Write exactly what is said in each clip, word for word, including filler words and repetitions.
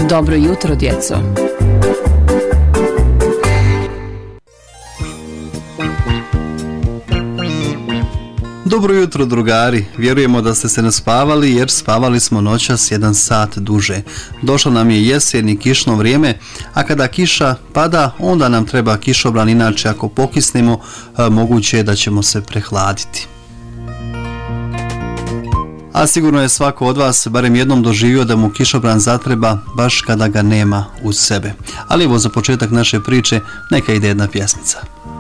Dobro jutro, djeco. Dobro jutro, drugari. Vjerujemo da ste se naspavali jer spavali smo noćas jedan sat duže. Došlo nam je jesen i kišno vrijeme, a kada kiša pada, onda nam treba kišobran, inače ako pokisnemo, moguće je da ćemo se prehladiti. A sigurno je svako od vas barem jednom doživio da mu kišobran zatreba baš kada ga nema uz sebe. Ali evo, za početak naše priče neka ide jedna pjesmica.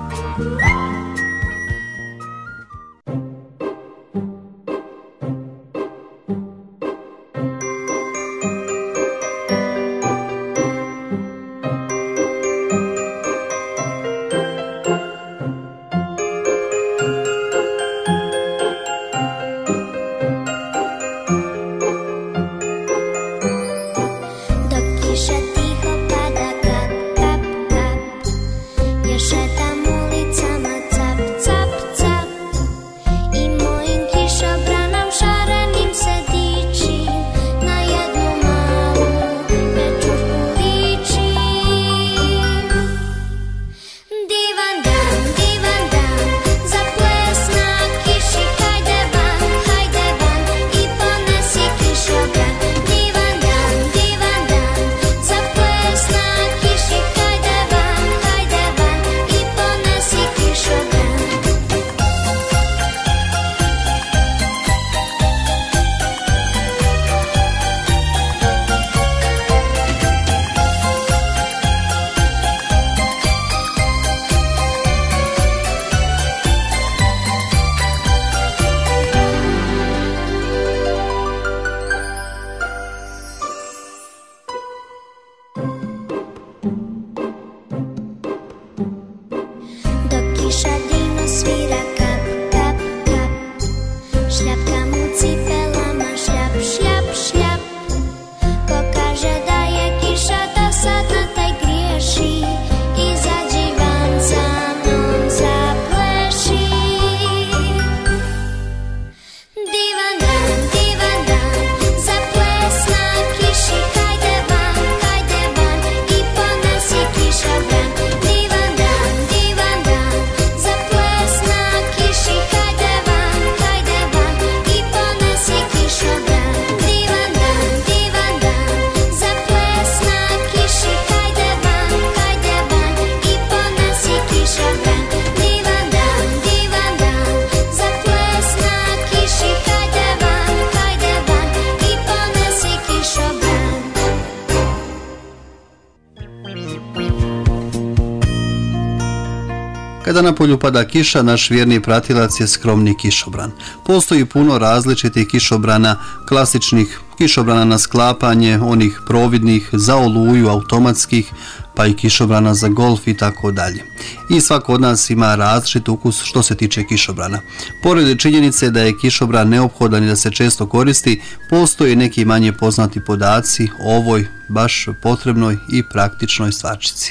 Kada na polju pada kiša, naš vjerni pratilac je skromni kišobran. Postoji puno različitih kišobrana, klasičnih kišobrana na sklapanje, onih providnih, za oluju, automatskih, pa i kišobrana za golf i tako dalje. I svako od nas ima različit ukus što se tiče kišobrana. Pored činjenice da je kišobran neophodan i da se često koristi, postoje neki manje poznati podaci o ovoj baš potrebnoj i praktičnoj stvarčici.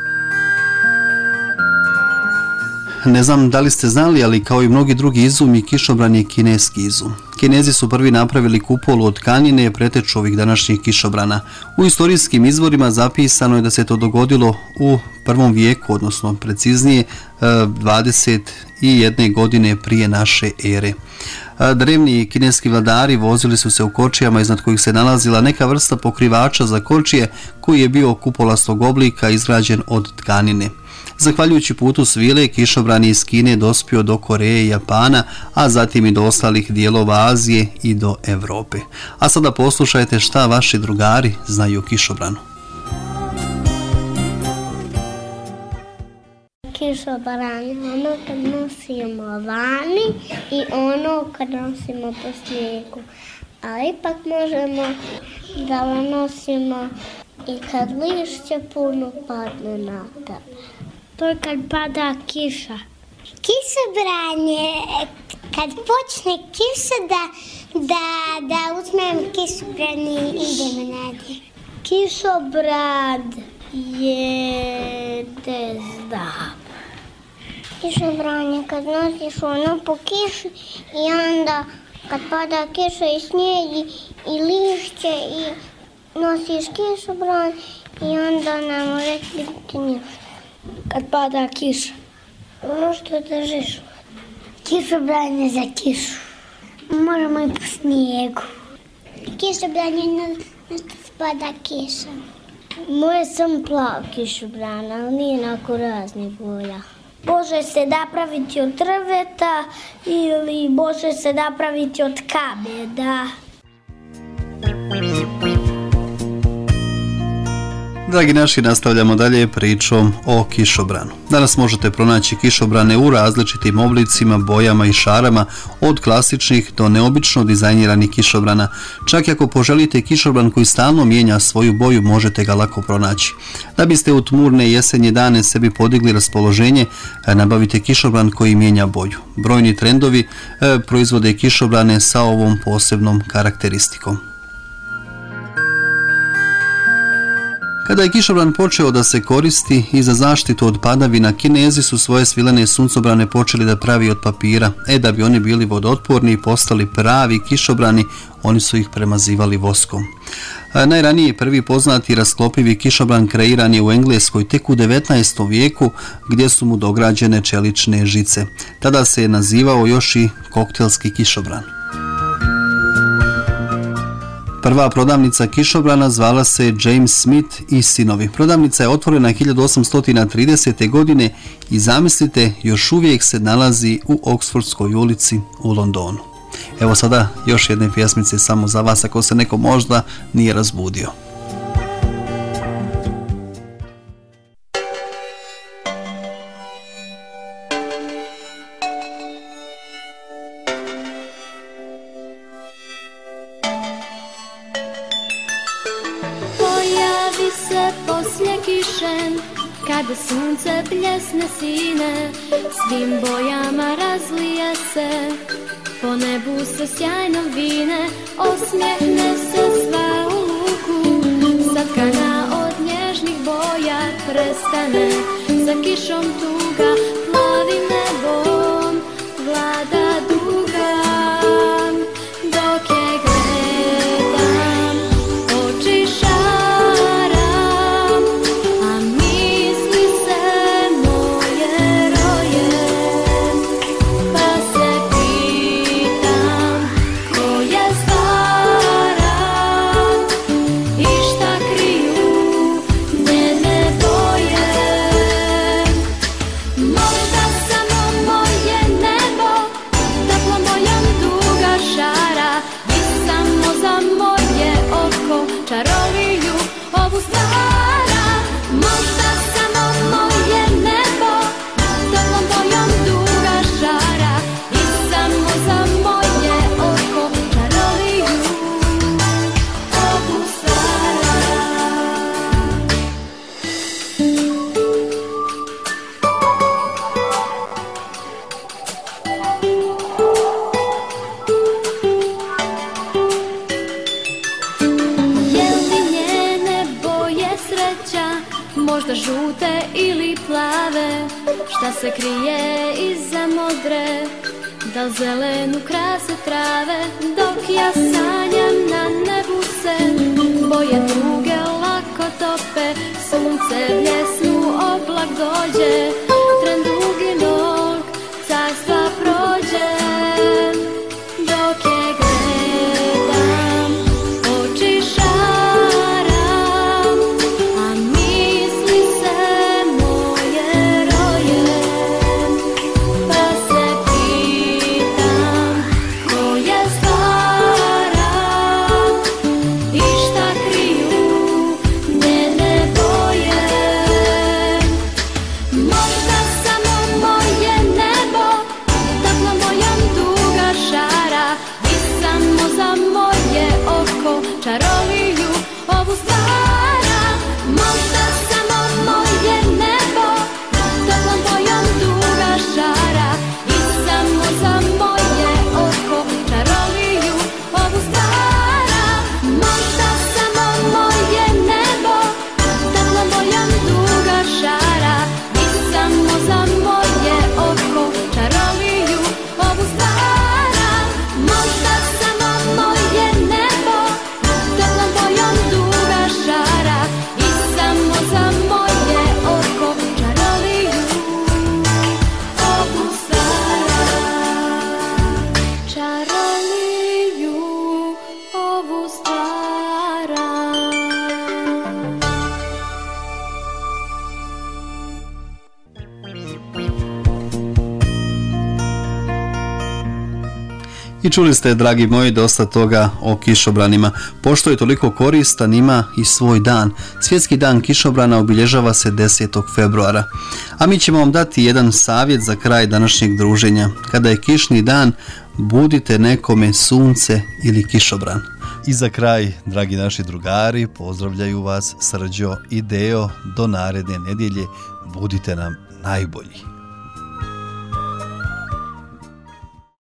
Ne znam da li ste znali, ali kao i mnogi drugi izumi, kišobran je kineski izum. Kinezi su prvi napravili kupolu od tkanine preteču ovih današnjih kišobrana. U istorijskim izvorima zapisano je da se to dogodilo u prvom vijeku, odnosno preciznije dvadeset jedne godine prije naše ere. Drevni kineski vladari vozili su se u kočijama iznad kojih se nalazila neka vrsta pokrivača za kočije koji je bio kupolastog oblika izgrađen od tkanine. Zahvaljujući putu svile, kišobran je iz Kine dospio do Koreje i Japana, a zatim i do ostalih dijelova Azije i do Europe. A sada poslušajte šta vaši drugari znaju o kišobranu. Kišobran je ono kad nosimo vani i ono kad nosimo po snijegu. A ipak možemo da ga nosimo i kad lišće puno padne na tebe. To je kad pada kiša. Kišobran je kad počne kiša da, da, da uzmem kišobran i idemo na nje. Kišobran je ne znam. Kišobran je kad nosiš ono po kiši i onda kad pada kiša i snijeg i lišće i nosiš kišobran i onda ne može biti ništa. Kad pada kiša, Ono što držiš. kišobran je za kišu. Možemo i po snijegu. Kišobran je na, na što spada kiša. Moje sam plav kišobran, ali nije onako raznih boja. Može se napraviti od drveta ili može se napraviti od kamena. Dragi naši, nastavljamo dalje pričom o kišobranu. Danas možete pronaći kišobrane u različitim oblicima, bojama i šarama, od klasičnih do neobično dizajniranih kišobrana. Čak i ako poželite kišobran koji stalno mijenja svoju boju, možete ga lako pronaći. Da biste u tmurne jesenje dane sebi podigli raspoloženje, nabavite kišobran koji mijenja boju. Brojni trendovi e, proizvode kišobrane sa ovom posebnom karakteristikom. Kada je kišobran počeo da se koristi i za zaštitu od padavina, Kinezi su svoje svilene suncobrane počeli da pravi od papira. E da bi oni bili vodootporni i postali pravi kišobrani, oni su ih premazivali voskom. A najranije prvi poznati rasklopivi kišobran kreiran je u Engleskoj tek u devetnaestom vijeku, gdje su mu dograđene čelične žice. Tada se je nazivao još i koktelski kišobran. Prva prodavnica kišobrana zvala se James Smith i sinovi. Prodavnica je otvorena hiljadu osamsto tridesete. godine i zamislite, još uvijek se nalazi u Oxfordskoj ulici u Londonu. Evo sada još jedne pjesmice samo za vas ako se neko možda nije razbudio. Kada sunce bljesne sine, svim bojama razlije se, po nebu se sjajno vine, osmijehne se sva u luku, sad kana od nježnih boja prestane, za kišom tuga, plavim nebom, vlada duga, dok je gledam, oči šaram, a misli se moje roje, pa se pitam koje stvaram i šta kriju njene boje. Možda samo moje nebo toplo mojom duga šara i samo za moje oko čaroliju ovu stvara. Možda samo moje nebo toplo mojom duga šara i samo za moje oko čaroliju ovu stvara. Je li njene boje sreća, možda žute ili plave, šta se krije iza modre, da li zelenu krase trave, dok ja sanjam na nebu se, boje druge lako tope, sunce bljesnu, oblak dođe, tren duginog carstva prođe, dok je gledam, oči šaram, a misli se moje roje, pa se pitam koje stvaram i šta kriju njene boje. Možda I čuli ste, dragi moji, dosta toga o kišobranima. Pošto je toliko koristan, ima i svoj dan. Svjetski dan kišobrana obilježava se desetog februara. A mi ćemo vam dati jedan savjet za kraj današnjeg druženja. Kada je kišni dan, budite nekome sunce ili kišobran. I za kraj, dragi naši drugari, pozdravljaju vas Srđo i Deo. Do naredne nedjelje, budite nam najbolji.